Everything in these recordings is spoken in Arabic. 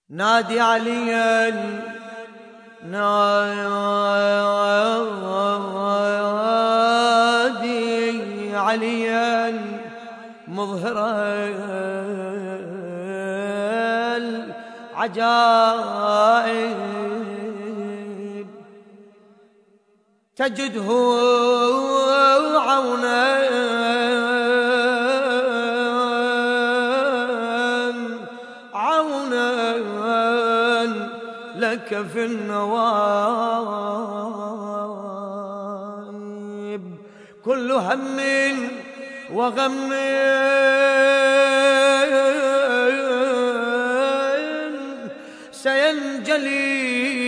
نادي عليا نادي عليا مظهر العجائب تجده عونا لك في النوائب كل هم وغم سينجلي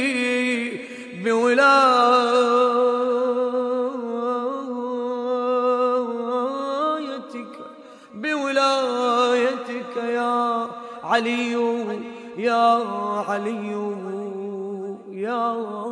بولايتك يا علي يا علي يا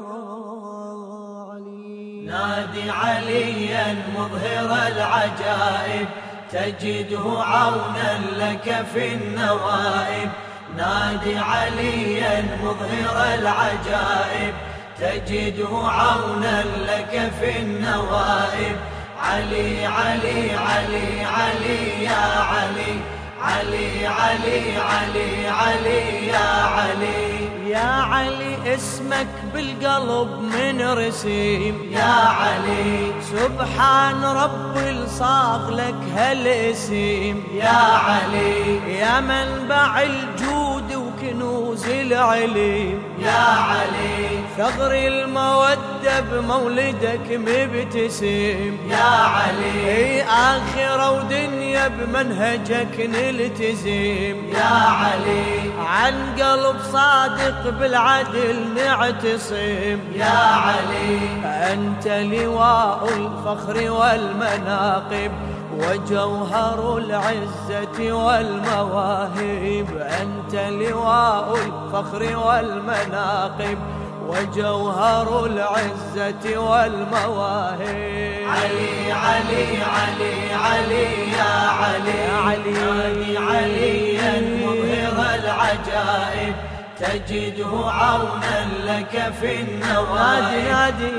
علي. نادي عليا مظهر العجائب تجده عونا لك في النوائب. نادي عليا مظهر العجائب تجده عونا لك في النوائب. علي علي علي علي يا علي علي علي علي علي يا علي يا علي اسمك بالقلب من رسيم يا علي سبحان ربي صاغ لك هالاسم يا علي يا منبع الجود وكنوز العلم يا علي ثغر المودة بمولدك مبتسم يا علي آخرة ودنيا بمنهجك نلتزم يا علي عن قلب صادق بالعدل نعتصم يا علي أنت لواء الفخر والمناقب وجوهر العزة والمواهب. أنت لواء الفخر والمناقب وجوهر العزة والمواهب. علي علي علي علي يا علي علي عليا مظهر العجائب تجده عونا لك في النوائب. نادي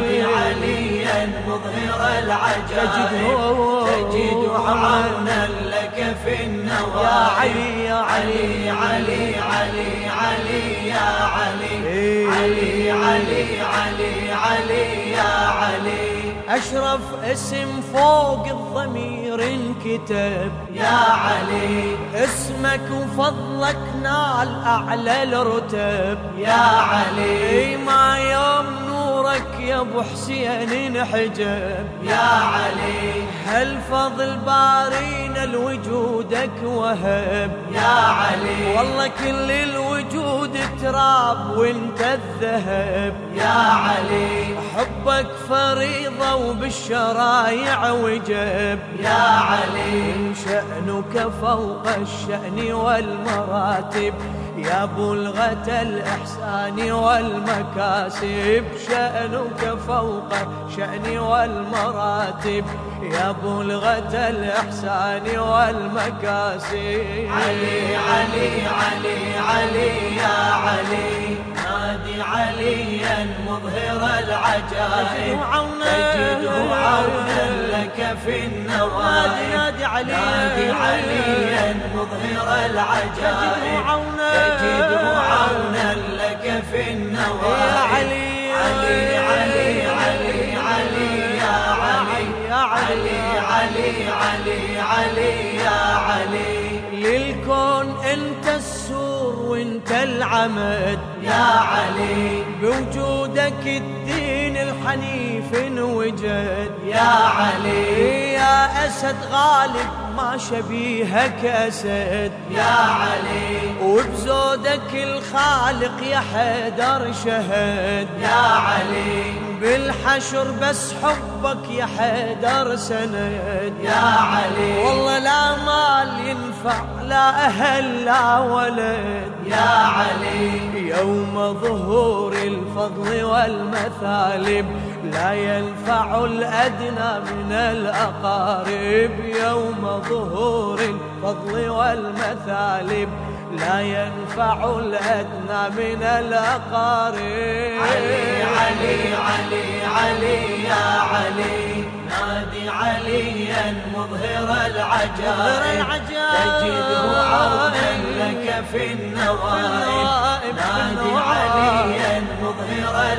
عليا مظهر العجائب تجده عونا لك في النوائب. يا علي يا علي علي علي علي يا علي علي علي علي علي يا علي أشرف اسم فوق الضمير انكتب يا علي اسمك وفضلك نال أعلى الرتب يا علي ما يوم نورك يا ابو حسين انحجب يا علي هالفضل بارينا لوجودك وهب يا علي والله كل الوجود تراب وانت الذهب يا علي حبك فريضة وبالشرايع وجب يا علي شأنك فوق الشأن والمراتب يا بلغة الإحسان والمكاسب. شأنك فوق الشأن والمراتب يا بلغة الإحسان والمكاسب. علي علي علي علي يا علي نادي عليا مظهر العجائب تجده عونا لك في النوائب. نادي عليا مظهر العجائب تجده عونا لك في النوائب. يا علي علي علي علي علي يا علي علي علي علي علي يا علي للكون انت السور وانت العمد يا علي بوجودك الدين الحنيف انوجد يا علي يا أسد غالب ما شبيهك أسد يا علي وبزودك الخالق يا حيدر شهد يا علي بالحشر بس حبك يا حيدر سند يا علي والله لا مال ينفع لا أهل لا ولد يا علي يوم ظهور الفضل والمثالب لا ينفع الأدنى من الأقارب. يوم ظهور الفضل والمثالب لا ينفع الأدنى من الأقارب. علي علي علي علي يا علي نادي عليا مظهر العجائب تجده عونا لك في النوائب. نادي عليا مظهر